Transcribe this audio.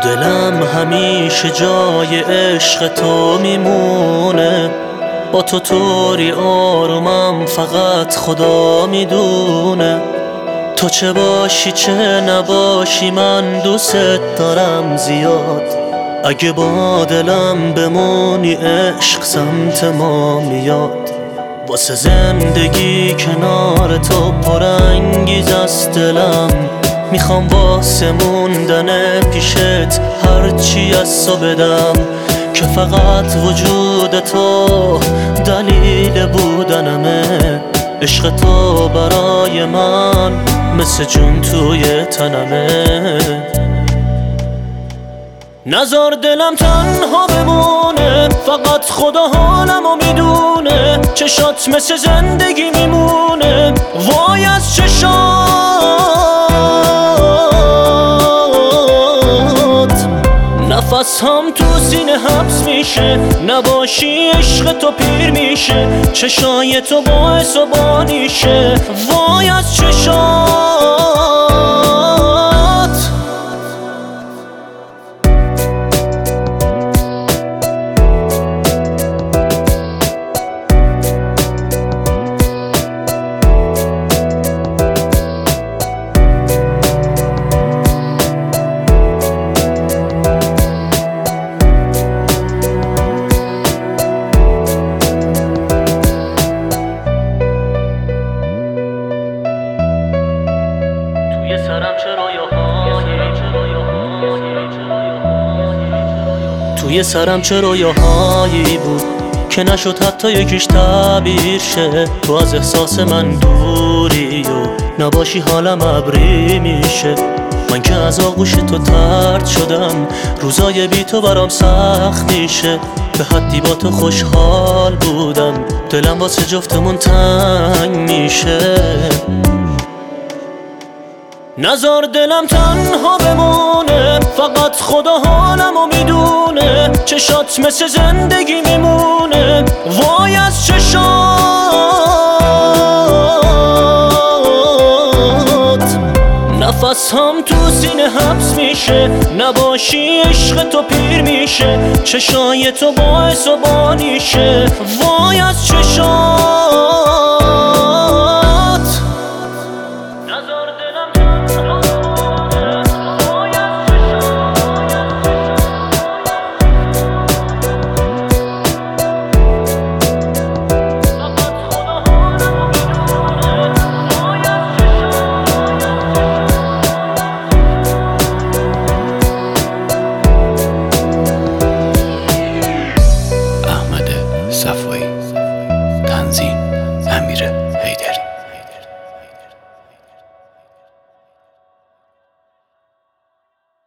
دلم همیشه جای عشق تو میمونه، با تو طوری آرومم فقط خدا میدونه. تو چه باشی چه نباشی من دوست دارم زیاد، اگه با دلم بمونی عشق سمت ما میاد. واسه زندگی کنار تو پرانگیز است دلم، میخوام واسه موندن پیشت هرچی از تو بدم، که فقط وجود تو دلیل بودنمه. عشق تو برای من مثل جون توی تنمه. نذار دلم تنها بمونه، فقط خدا حالمو میدونه. چشات مثل زندگی میمونه، وای از چشات. نفس هم تو سینه حبس میشه، نباشی عشق تو پیر میشه. چشای تو باعث و بانیشه، وای از چشات. توی سرم چه رویاهایی بود که نشد حتی یکیش تعبیر شه. تو از احساس من دوری و نباشی حالم ابری میشه. من که از آغوش تو طرد شدم، روزای بی تو برام سخت میشه. به حدی با تو خوشحال بودم، دلم واسه جفتمون تنگ میشه. نذار دلم تنها بمونه، فقط خدا حالمو میدونه. چشات مثل زندگی میمونه، وای از چشات. نفس هم تو سینه حبس میشه، نباشی عشق تو پیر میشه. چشای تو باعث و بانیشه، وای از چشات.